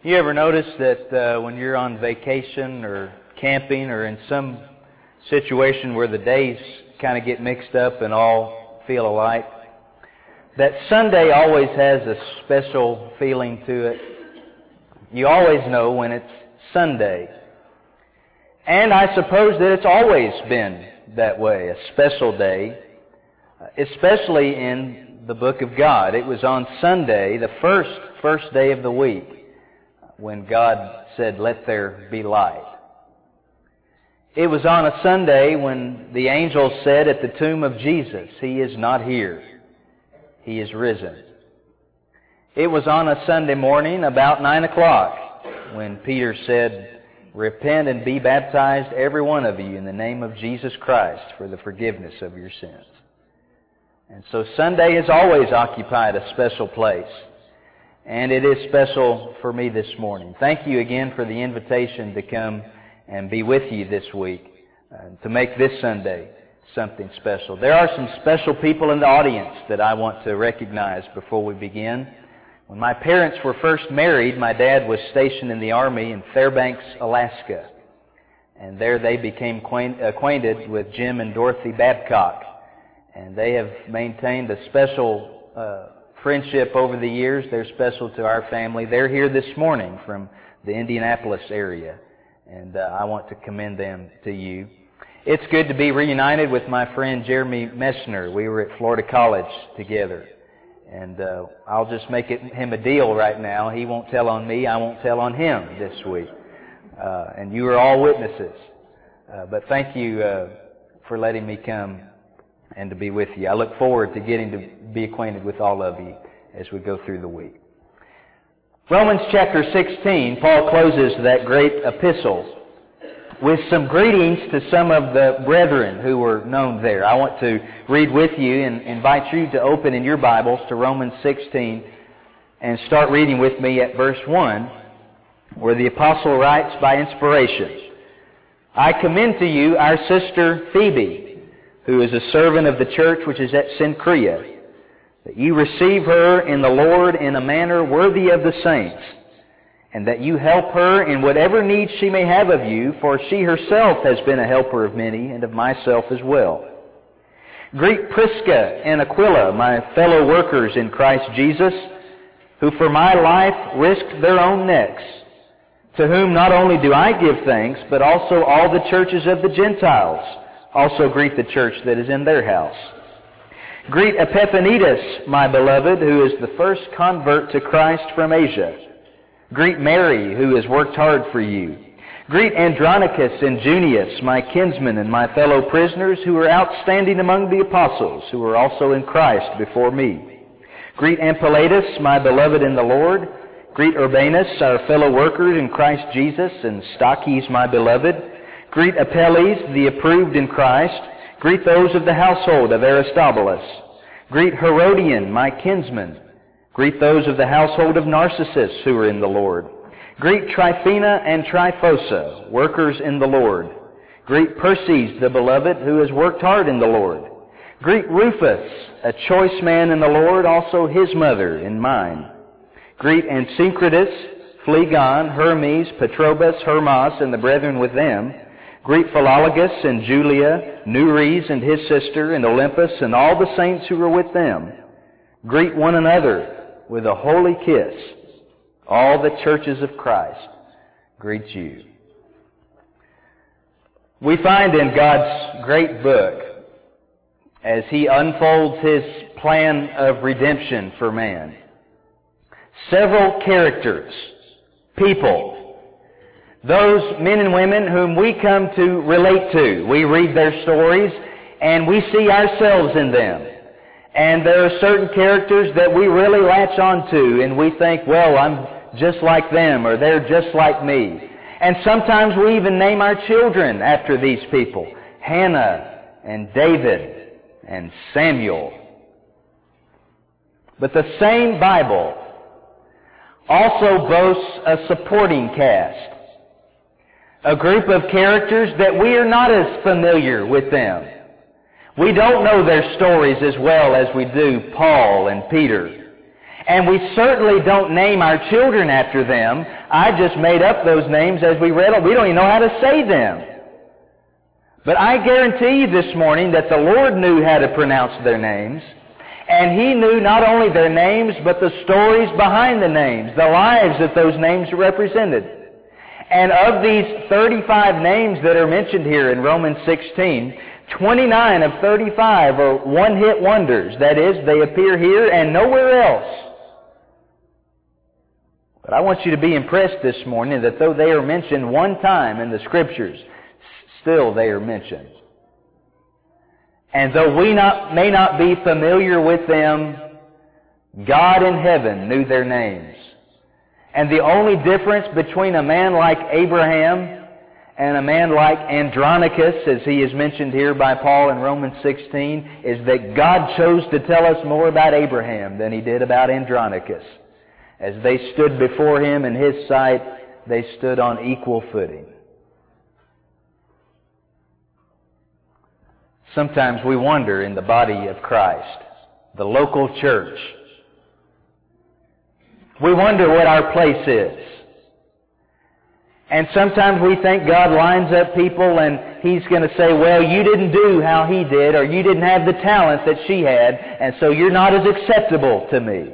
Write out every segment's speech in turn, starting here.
You ever notice that when you're on vacation or camping or in some situation where the days kind of get mixed up and all feel alike, that Sunday always has a special feeling to it? You always know when it's Sunday. And I suppose that it's always been that way, a special day, especially in the book of God. It was on Sunday, the first day of the week, when God said, "Let there be light." It was on a Sunday when the angels said at the tomb of Jesus, "He is not here. He is risen." It was on a Sunday morning about 9 o'clock when Peter said, "Repent and be baptized, every one of you, in the name of Jesus Christ for the forgiveness of your sins." And so Sunday has always occupied a special place. And it is special for me this morning. Thank you again for the invitation to come and be with you this week, to make this Sunday something special. There are some special people in the audience that I want to recognize before we begin. When my parents were first married, my dad was stationed in the Army in Fairbanks, Alaska. And there they became acquainted with Jim and Dorothy Babcock. And they have maintained a special friendship over the years. They're special to our family. They're here this morning from the Indianapolis area, and I want to commend them to you. It's good to be reunited with my friend Jeremy Messner. We were at Florida College together, and I'll just make him a deal right now. He won't tell on me, I won't tell on him this week. And you are all witnesses. But thank you for letting me come and to be with you. I look forward to getting to be acquainted with all of you as we go through the week. Romans chapter 16, Paul closes that great epistle with some greetings to some of the brethren who were known there. I want to read with you and invite you to open in your Bibles to Romans 16 and start reading with me at verse 1, where the apostle writes by inspiration, "I commend to you our sister Phoebe, who is a servant of the church which is at Cenchrea, that you receive her in the Lord in a manner worthy of the saints, and that you help her in whatever need she may have of you, for she herself has been a helper of many, and of myself as well. Greet Prisca and Aquila, my fellow workers in Christ Jesus, who for my life risked their own necks, to whom not only do I give thanks, but also all the churches of the Gentiles. Also greet the church that is in their house. Greet Epaphrodtus, my beloved, who is the first convert to Christ from Asia. Greet Mary, who has worked hard for you. Greet Andronicus and Junius, my kinsmen and my fellow prisoners, who are outstanding among the apostles, who are also in Christ before me. Greet Ampliatus, my beloved in the Lord. Greet Urbanus, our fellow worker in Christ Jesus, and Stachys, my beloved. Greet Apelles, the approved in Christ. Greet those of the household of Aristobulus. Greet Herodion, my kinsman. Greet those of the household of Narcissus, who are in the Lord. Greet Tryphena and Tryphosa, workers in the Lord. Greet Perses, the beloved, who has worked hard in the Lord. Greet Rufus, a choice man in the Lord, also his mother and mine. Greet Asyncritus, Phlegon, Hermes, Patrobas, Hermas, and the brethren with them. Greet Philologus and Julia, Nereus and his sister, and Olympus, and all the saints who are with them. Greet one another with a holy kiss. All the churches of Christ greet you." We find in God's great book, as He unfolds His plan of redemption for man, several characters, people, those men and women whom we come to relate to. We read their stories and we see ourselves in them. And there are certain characters that we really latch onto and we think, well, I'm just like them, or they're just like me. And sometimes we even name our children after these people. Hannah and David and Samuel. But the same Bible also boasts a supporting cast. A group of characters that we are not as familiar with them. We don't know their stories as well as we do Paul and Peter. And we certainly don't name our children after them. I just made up those names as we read them. We don't even know how to say them. But I guarantee you this morning that the Lord knew how to pronounce their names. And He knew not only their names, but the stories behind the names, the lives that those names represented. And of these 35 names that are mentioned here in Romans 16, 29 of 35 are one-hit wonders. That is, they appear here and nowhere else. But I want you to be impressed this morning that though they are mentioned one time in the Scriptures, still they are mentioned. And though we may not be familiar with them, God in heaven knew their names. And the only difference between a man like Abraham and a man like Andronicus, as he is mentioned here by Paul in Romans 16, is that God chose to tell us more about Abraham than He did about Andronicus. As they stood before Him in His sight, they stood on equal footing. Sometimes we wonder in the body of Christ, the local church, we wonder what our place is. And sometimes we think God lines up people and He's going to say, well, you didn't do how he did, or you didn't have the talent that she had, and so you're not as acceptable to me.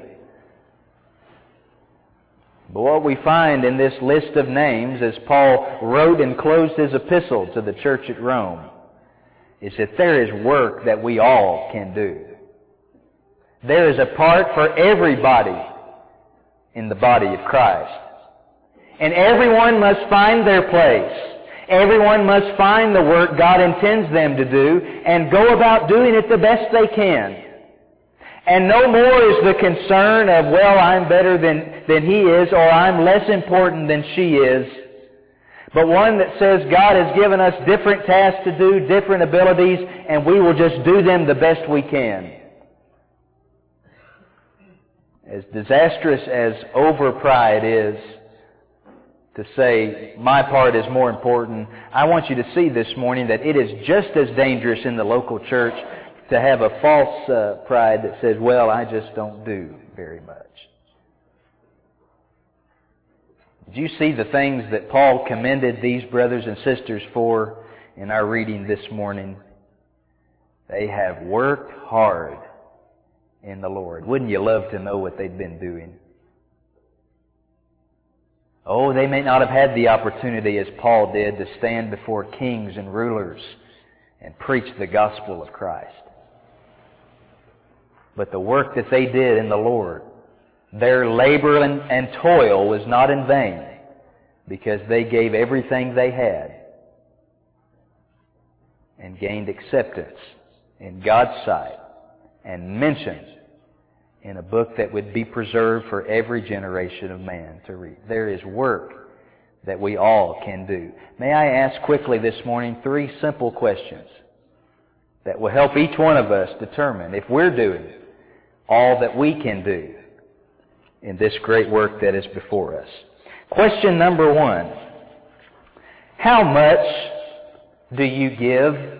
But what we find in this list of names, as Paul wrote and closed his epistle to the church at Rome, is that there is work that we all can do. There is a part for everybody in the body of Christ. And everyone must find their place. Everyone must find the work God intends them to do and go about doing it the best they can. And no more is the concern of, well, I'm better than he is, or I'm less important than she is, but one that says God has given us different tasks to do, different abilities, and we will just do them the best we can. As disastrous as overpride is to say, my part is more important, I want you to see this morning that it is just as dangerous in the local church to have a false pride that says, well, I just don't do very much. Did you see the things that Paul commended these brothers and sisters for in our reading this morning? They have worked hard in the Lord. Wouldn't you love to know what they've been doing? Oh, they may not have had the opportunity as Paul did to stand before kings and rulers and preach the gospel of Christ. But the work that they did in the Lord, their labor and toil was not in vain, because they gave everything they had and gained acceptance in God's sight and mentioned in a book that would be preserved for every generation of man to read. There is work that we all can do. May I ask quickly this morning 3 simple questions that will help each one of us determine if we're doing all that we can do in this great work that is before us. Question number 1. How much do you give?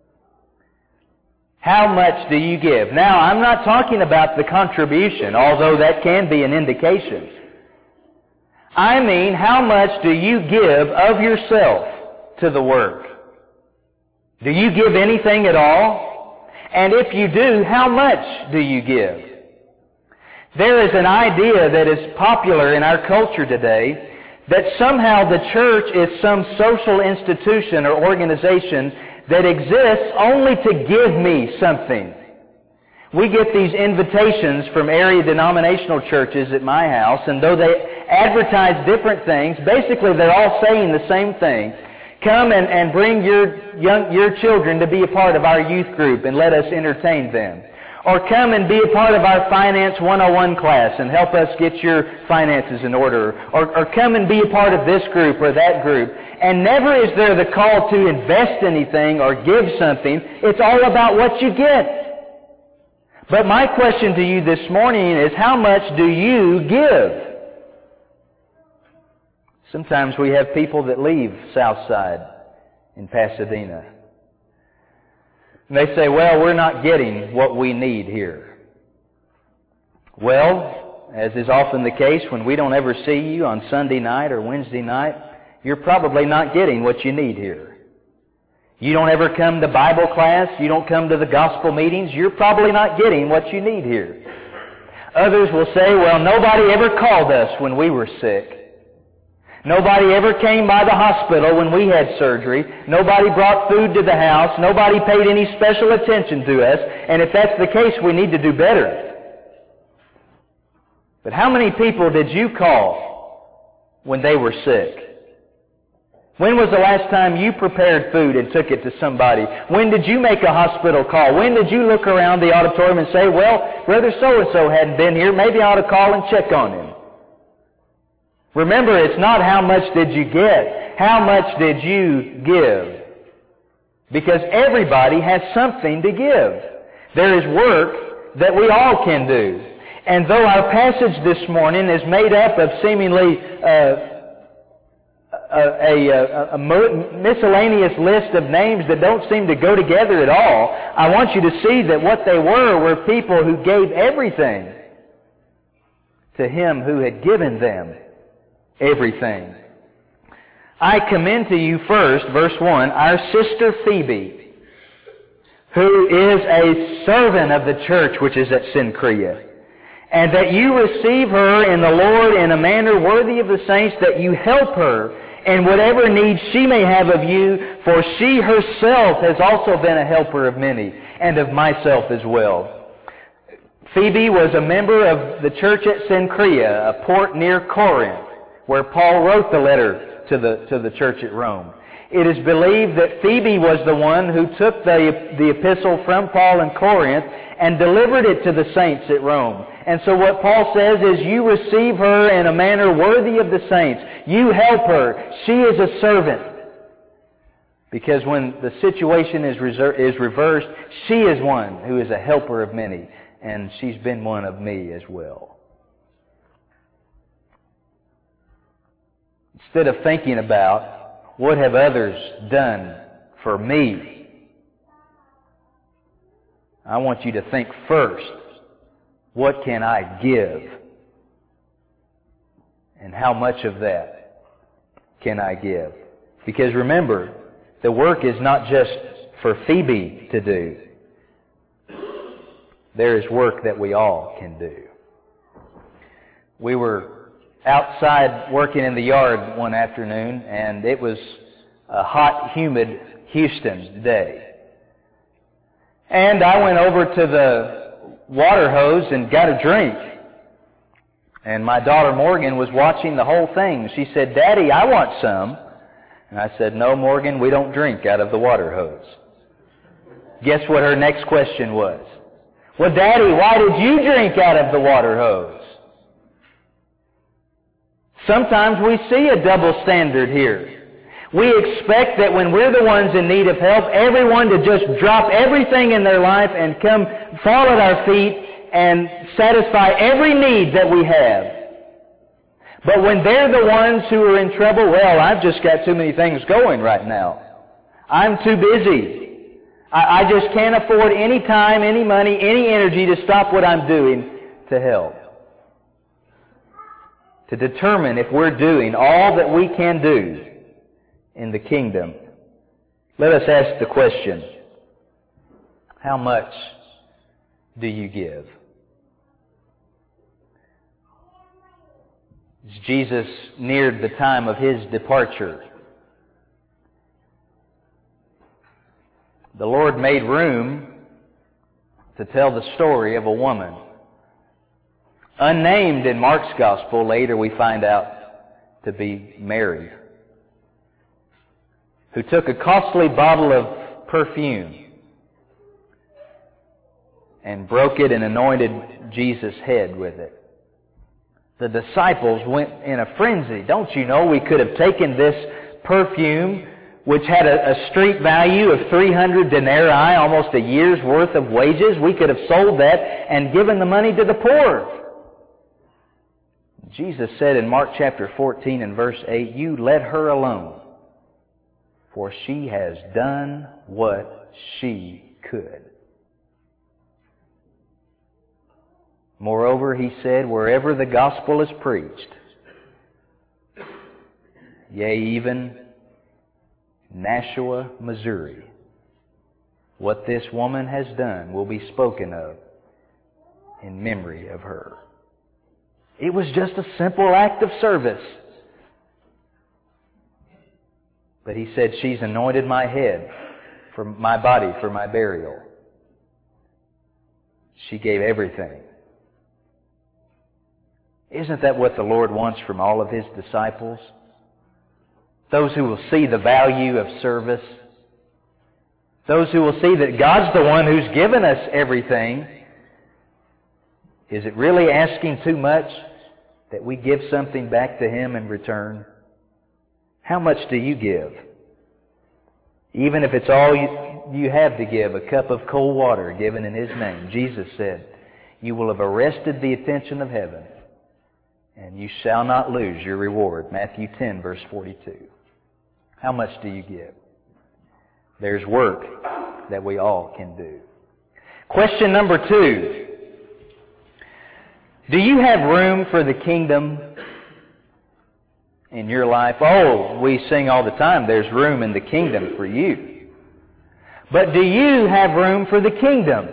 How much do you give? Now, I'm not talking about the contribution, although that can be an indication. I mean, how much do you give of yourself to the work? Do you give anything at all? And if you do, how much do you give? There is an idea that is popular in our culture today that somehow the church is some social institution or organization that exists only to give me something. We get these invitations from area denominational churches at my house, and though they advertise different things, basically they're all saying the same thing. Come and bring your children to be a part of our youth group and let us entertain them. Or come and be a part of our Finance 101 class and help us get your finances in order. Or come and be a part of this group or that group. And never is there the call to invest anything or give something. It's all about what you get. But my question to you this morning is, how much do you give? Sometimes we have people that leave Southside in Pasadena. And they say, well, we're not getting what we need here. Well, as is often the case when we don't ever see you on Sunday night or Wednesday night, you're probably not getting what you need here. You don't ever come to Bible class, you don't come to the gospel meetings, you're probably not getting what you need here. Others will say, well, nobody ever called us when we were sick. Nobody ever came by the hospital when we had surgery. Nobody brought food to the house. Nobody paid any special attention to us. And if that's the case, we need to do better. But how many people did you call when they were sick? When was the last time you prepared food and took it to somebody? When did you make a hospital call? When did you look around the auditorium and say, well, Brother so-and-so hadn't been here. Maybe I ought to call and check on him. Remember, it's not how much did you get. How much did you give? Because everybody has something to give. There is work that we all can do. And though our passage this morning is made up of seemingly a miscellaneous list of names that don't seem to go together at all, I want you to see that what they were people who gave everything to Him who had given them everything. I commend to you first, verse 1, our sister Phoebe, who is a servant of the church which is at Cenchrea, and that you receive her in the Lord in a manner worthy of the saints, that you help her in whatever need she may have of you, for she herself has also been a helper of many, and of myself as well. Phoebe was a member of the church at Cenchrea, a port near Corinth, where Paul wrote the letter to the church at Rome. It is believed that Phoebe was the one who took the epistle from Paul in Corinth and delivered it to the saints at Rome. And so what Paul says is, you receive her in a manner worthy of the saints. You help her. She is a servant. Because when the situation is reversed, she is one who is a helper of many. And she's been one of me as well. Instead of thinking about what have others done for me, I want you to think first, what can I give? And how much of that can I give? Because remember, the work is not just for Phoebe to do. There is work that we all can do. We were outside working in the yard one afternoon, and it was a hot, humid Houston day. And I went over to the water hose and got a drink. And my daughter Morgan was watching the whole thing. She said, Daddy, I want some. And I said, no, Morgan, we don't drink out of the water hose. Guess what her next question was? Well, Daddy, why did you drink out of the water hose? Sometimes we see a double standard here. We expect that when we're the ones in need of help, everyone to just drop everything in their life and come fall at our feet and satisfy every need that we have. But when they're the ones who are in trouble, well, I've just got too many things going right now. I'm too busy. I just can't afford any time, any money, any energy to stop what I'm doing to help. To determine if we're doing all that we can do in the kingdom, let us ask the question, how much do you give? As Jesus neared the time of His departure, the Lord made room to tell the story of a woman. Unnamed in Mark's Gospel, later we find out to be Mary, who took a costly bottle of perfume and broke it and anointed Jesus' head with it. The disciples went in a frenzy. Don't you know we could have taken this perfume, which had a street value of 300 denarii, almost a year's worth of wages, we could have sold that and given the money to the poor. Jesus said in Mark chapter 14 and verse 8, you let her alone, for she has done what she could. Moreover, he said, wherever the gospel is preached, yea, even Nashua, Missouri, what this woman has done will be spoken of in memory of her. It was just a simple act of service. But he said, she's anointed my head, for my body, for my burial. She gave everything. Isn't that what the Lord wants from all of His disciples? Those who will see the value of service. Those who will see that God's the one who's given us everything. Is it really asking too much that we give something back to Him in return? How much do you give? Even if it's all you have to give, a cup of cold water given in His name. Jesus said, you will have arrested the attention of heaven, and you shall not lose your reward. Matthew 10, verse 42. How much do you give? There's work that we all can do. Question number 2. Do you have room for the kingdom in your life? Oh, we sing all the time, there's room in the kingdom for you. But do you have room for the kingdom?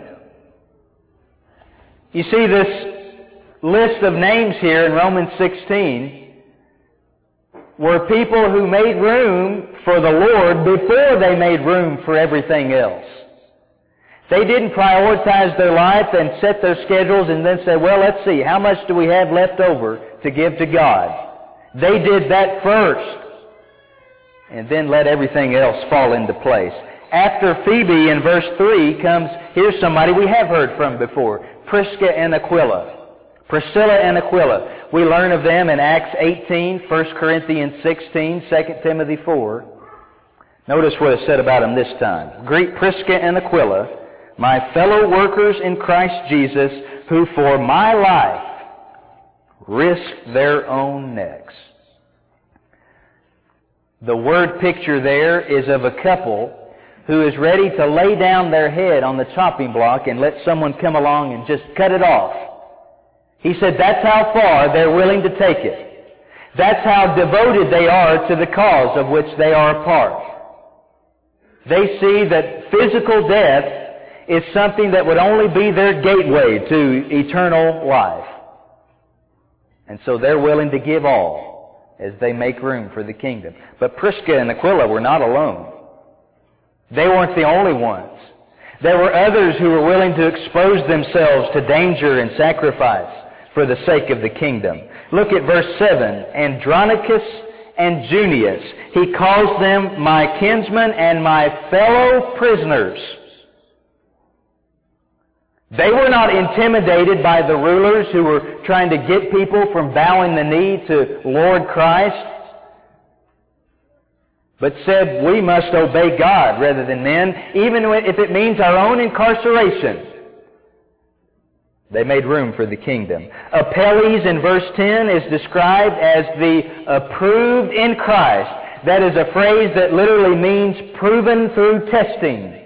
You see this list of names here in Romans 16 were people who made room for the Lord before they made room for everything else. They didn't prioritize their life and set their schedules and then say, well, let's see, how much do we have left over to give to God? They did that first and then let everything else fall into place. After Phoebe in verse 3 comes, here's somebody we have heard from before, Prisca and Aquila. Priscilla and Aquila. We learn of them in Acts 18, 1 Corinthians 16, 2 Timothy 4. Notice what is said about them this time. Greet Prisca and Aquila, my fellow workers in Christ Jesus, who for my life risked their own necks. The word picture there is of a couple who is ready to lay down their head on the chopping block and let someone come along and just cut it off. He said that's how far they're willing to take it. That's how devoted they are to the cause of which they are a part. They see that physical death is something that would only be their gateway to eternal life. And so they're willing to give all as they make room for the kingdom. But Prisca and Aquila were not alone. They weren't the only ones. There were others who were willing to expose themselves to danger and sacrifice for the sake of the kingdom. Look at verse 7. Andronicus and Junius. He calls them my kinsmen and my fellow prisoners. They were not intimidated by the rulers who were trying to get people from bowing the knee to Lord Christ, but said we must obey God rather than men, even if it means our own incarceration. They made room for the kingdom. Apelles in verse 10 is described as the approved in Christ. That is a phrase that literally means proven through testing.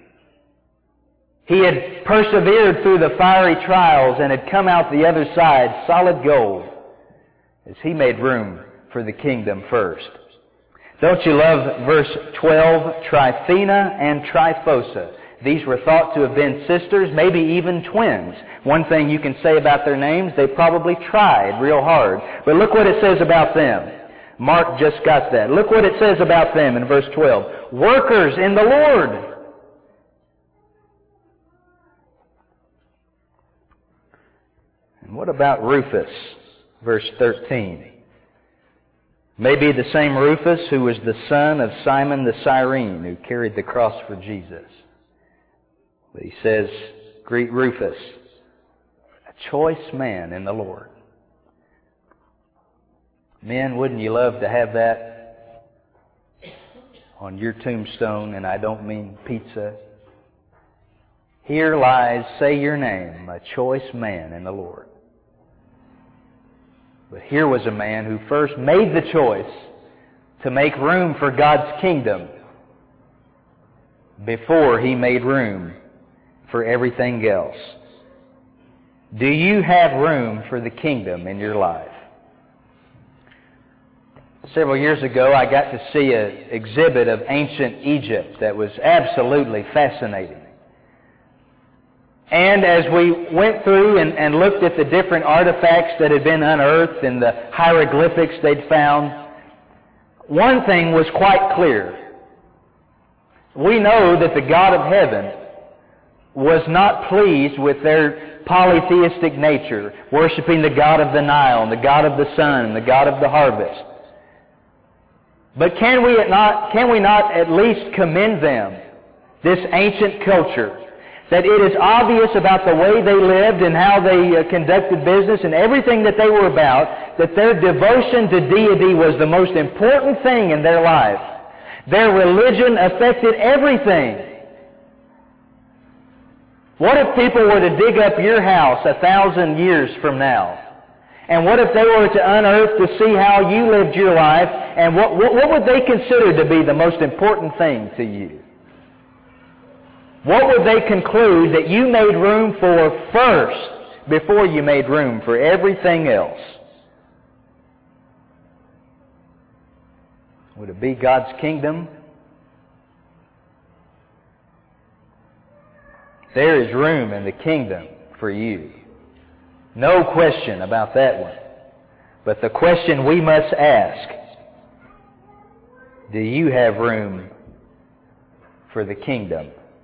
He had persevered through the fiery trials and had come out the other side solid gold as he made room for the kingdom first. Don't you love verse 12? Tryphena and Tryphosa. These were thought to have been sisters, maybe even twins. One thing you can say about their names, they probably tried real hard. But look what it says about them. Mark just got that. Look what it says about them in verse 12. Workers in the Lord. And what about Rufus? Verse 13. Maybe the same Rufus who was the son of Simon the Cyrene who carried the cross for Jesus. But he says, greet Rufus, a choice man in the Lord. Men, wouldn't you love to have that on your tombstone? And I don't mean pizza. Here lies, say your name, a choice man in the Lord. But here was a man who first made the choice to make room for God's kingdom before he made room for everything else. Do you have room for the kingdom in your life? Several years ago, I got to see an exhibit of ancient Egypt that was absolutely fascinating. And as we went through and looked at the different artifacts that had been unearthed and the hieroglyphics they'd found, one thing was quite clear. We know that the God of heaven was not pleased with their polytheistic nature, worshiping the God of the Nile, and the God of the sun, and the God of the harvest. But can we not at least commend them, this ancient culture, that it is obvious about the way they lived and how they conducted business and everything that they were about, that their devotion to deity was the most important thing in their life. Their religion affected everything. What if people were to dig up your house 1,000 years from now? And what if they were to unearth to see how you lived your life, and what would they consider to be the most important thing to you? What would they conclude that you made room for first before you made room for everything else? Would it be God's kingdom? There is room in the kingdom for you. No question about that one. But the question we must ask, do you have room for the kingdom?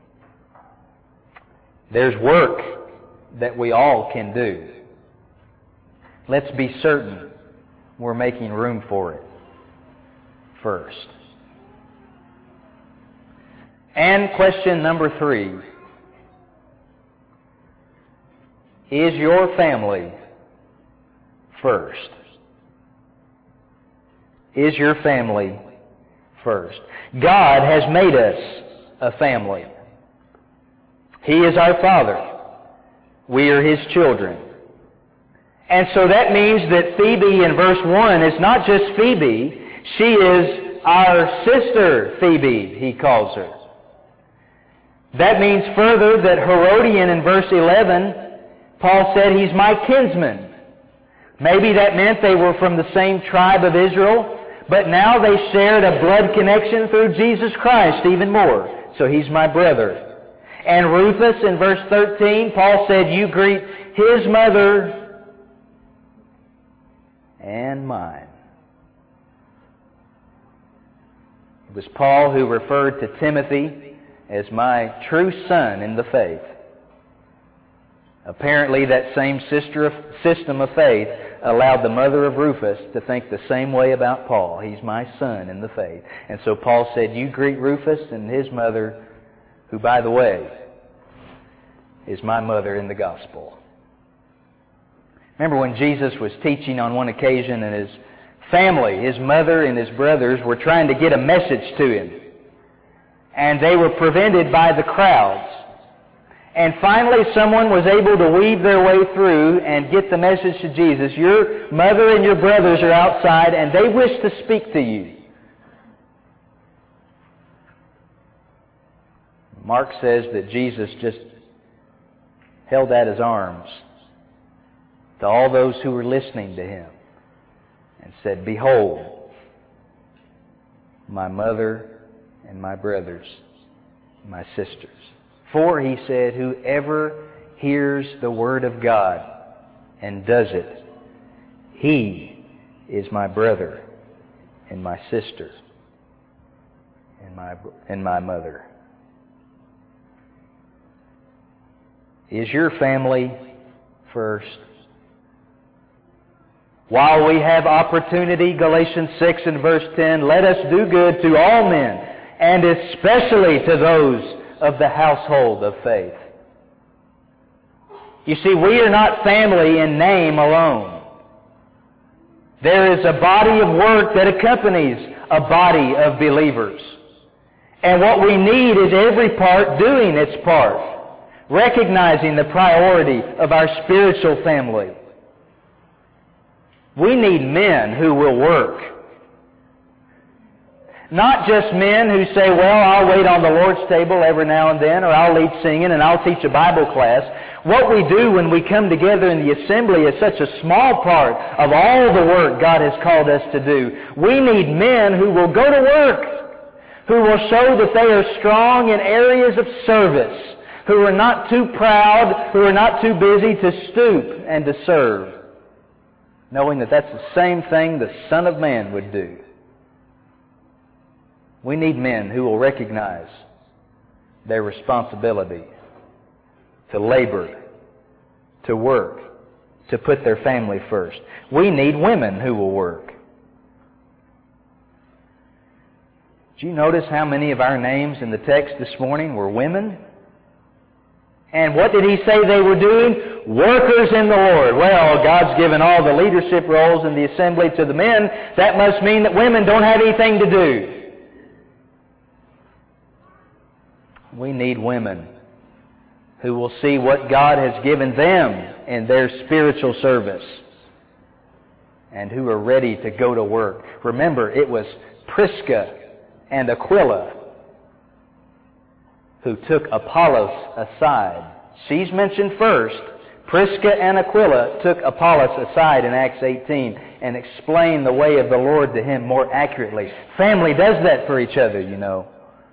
There's work that we all can do. Let's be certain we're making room for it first. And question number 3. Is your family first? Is your family first? God has made us a family. He is our Father. We are His children. And so that means that Phoebe in verse 1 is not just Phoebe. She is our sister Phoebe, he calls her. That means further that Herodian in verse 11, Paul said he's my kinsman. Maybe that meant they were from the same tribe of Israel, but now they shared a blood connection through Jesus Christ even more. So he's my brother. And Rufus in verse 13, Paul said, you greet his mother and mine. It was Paul who referred to Timothy as my true son in the faith. Apparently that same system of faith allowed the mother of Rufus to think the same way about Paul. He's my son in the faith. And so Paul said, you greet Rufus and his mother, who, by the way, is my mother in the gospel. Remember when Jesus was teaching on one occasion and his family, his mother and his brothers, were trying to get a message to him. And they were prevented by the crowds. And finally someone was able to weave their way through and get the message to Jesus. Your mother and your brothers are outside and they wish to speak to you. Mark says that Jesus just held out His arms to all those who were listening to Him and said, behold, my mother and my brothers, my sisters. For, he said, whoever hears the word of God and does it, he is my brother and my sister and my mother. Is your family first? While we have opportunity, Galatians 6 and verse 10, let us do good to all men, and especially to those of the household of faith. You see, we are not family in name alone. There is a body of work that accompanies a body of believers. And what we need is every part doing its part, recognizing the priority of our spiritual family. We need men who will work. Not just men who say, well, I'll wait on the Lord's table every now and then, or I'll lead singing and I'll teach a Bible class. What we do when we come together in the assembly is such a small part of all the work God has called us to do. We need men who will go to work, who will show that they are strong in areas of service, who are not too proud, who are not too busy to stoop and to serve, knowing that that's the same thing the Son of Man would do. We need men who will recognize their responsibility to labor, to work, to put their family first. We need women who will work. Did you notice how many of our names in the text this morning were women? And what did he say they were doing? Workers in the Lord. Well, God's given all the leadership roles in the assembly to the men. That must mean that women don't have anything to do. We need women who will see what God has given them in their spiritual service and who are ready to go to work. Remember, it was Prisca and Aquila who took Apollos aside. She's mentioned first. Prisca and Aquila took Apollos aside in Acts 18 and explained the way of the Lord to him more accurately. Family does that for each other, you know.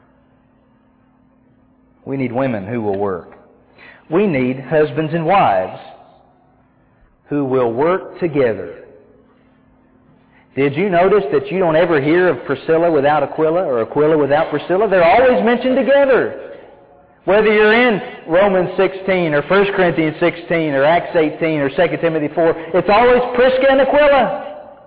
We need women who will work. We need husbands and wives who will work together. Did you notice that you don't ever hear of Priscilla without Aquila or Aquila without Priscilla? They're always mentioned together. Whether you're in Romans 16 or 1 Corinthians 16 or Acts 18 or 2 Timothy 4, it's always Prisca and Aquila.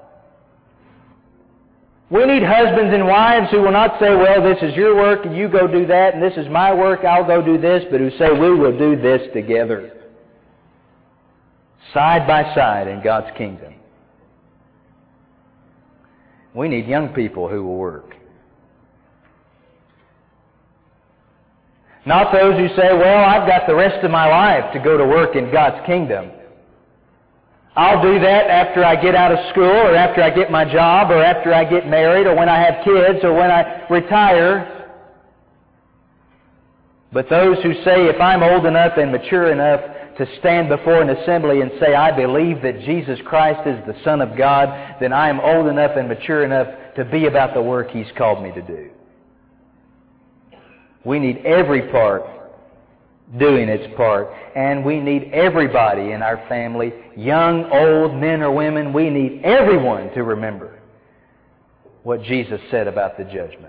We need husbands and wives who will not say, well, this is your work and you go do that, and this is my work, I'll go do this, but who say, we will do this together. Side by side in God's kingdom. We need young people who will work. Not those who say, well, I've got the rest of my life to go to work in God's kingdom. I'll do that after I get out of school or after I get my job or after I get married or when I have kids or when I retire. But those who say, if I'm old enough and mature enough to stand before an assembly and say, I believe that Jesus Christ is the Son of God, then I am old enough and mature enough to be about the work He's called me to do. We need every part doing its part. And we need everybody in our family, young, old, men or women, we need everyone to remember what Jesus said about the judgment.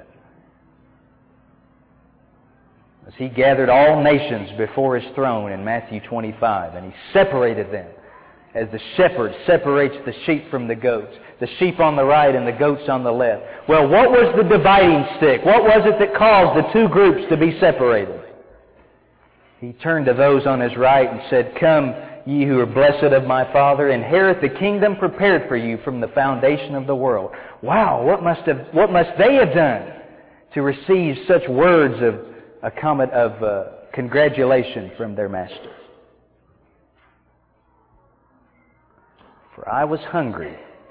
As He gathered all nations before His throne in Matthew 25, and He separated them as the shepherd separates the sheep from the goats, the sheep on the right and the goats on the left. Well, what was the dividing stick? What was it that caused the two groups to be separated? He turned to those on His right and said, come, ye who are blessed of my Father, inherit the kingdom prepared for you from the foundation of the world. Wow, what must they have done to receive such words of congratulation from their Master? For I was hungry,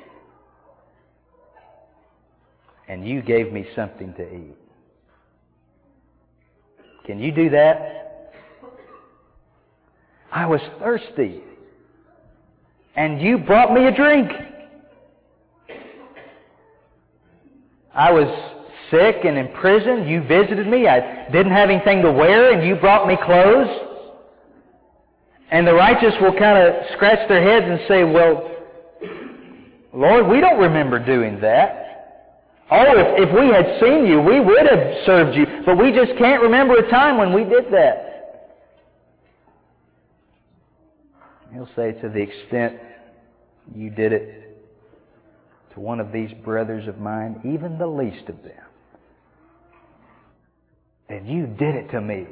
and you gave me something to eat. Can you do that? I was thirsty, and you brought me a drink. I was sick and in prison. You visited me. I didn't have anything to wear, and you brought me clothes. And the righteous will kind of scratch their heads and say, well, Lord, we don't remember doing that. Oh, if we had seen you, we would have served you. But we just can't remember a time when we did that. He'll say, to the extent you did it to one of these brothers of mine, even the least of them, and you did it to me.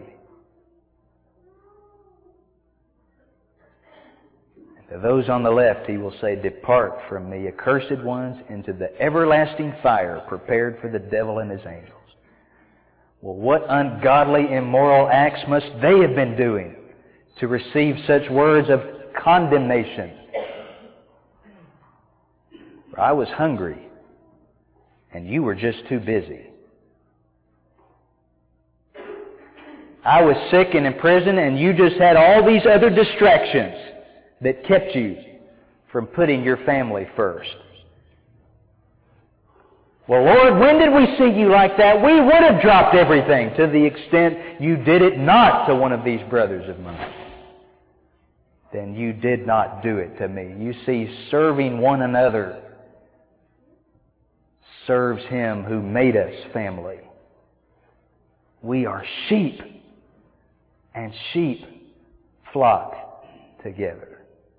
And to those on the left, He will say, depart from me, accursed ones, into the everlasting fire prepared for the devil and his angels. Well, what ungodly, immoral acts must they have been doing to receive such words of condemnation? For I was hungry, and you were just too busy. I was sick and in prison, and you just had all these other distractions that kept you from putting your family first. Well, Lord, when did we see you like that? We would have dropped everything to the extent you did it not to one of these brothers of mine. Then you did not do it to me. You see, serving one another serves Him who made us family. We are sheep, and sheep flock together.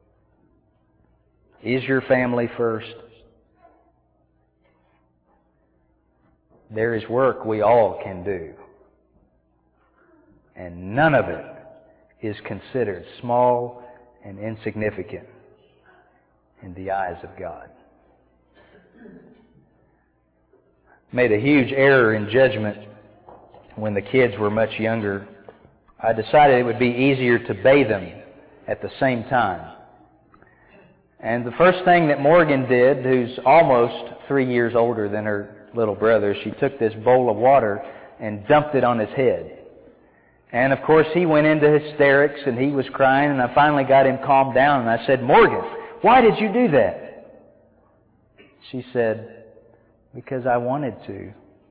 Is your family first? There is work we all can do, and none of it is considered small and insignificant in the eyes of God. Made a huge error in judgment when the kids were much younger. I decided it would be easier to bathe them at the same time. And the first thing that Morgan did, who's almost 3 years older than her little brother, she took this bowl of water and dumped it on his head. And of course he went into hysterics and he was crying, and I finally got him calmed down and I said, "Morgan, why did you do that?" She said, "Because I wanted to."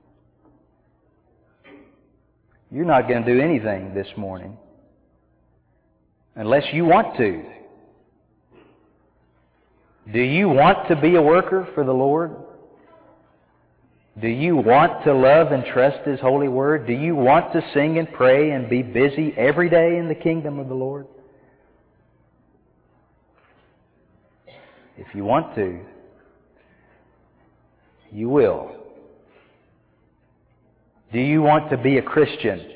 You're not going to do anything this morning unless you want to. Do you want to be a worker for the Lord? Do you want to love and trust His holy word? Do you want to sing and pray and be busy every day in the kingdom of the Lord? If you want to, you will. Do you want to be a Christian?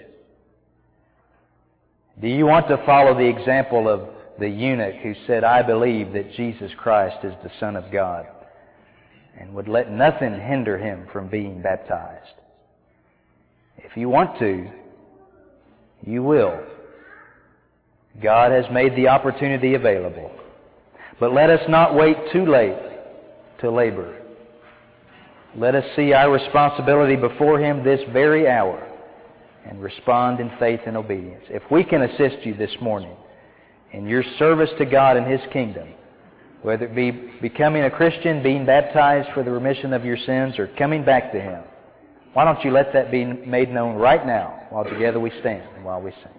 Do you want to follow the example of the eunuch who said, "I believe that Jesus Christ is the Son of God," and would let nothing hinder him from being baptized? If you want to, you will. God has made the opportunity available. But let us not wait too late to labor. Let us see our responsibility before Him this very hour and respond in faith and obedience. If we can assist you this morning in your service to God and His kingdom, whether it be becoming a Christian, being baptized for the remission of your sins, or coming back to Him, why don't you let that be made known right now while together we stand and while we sing.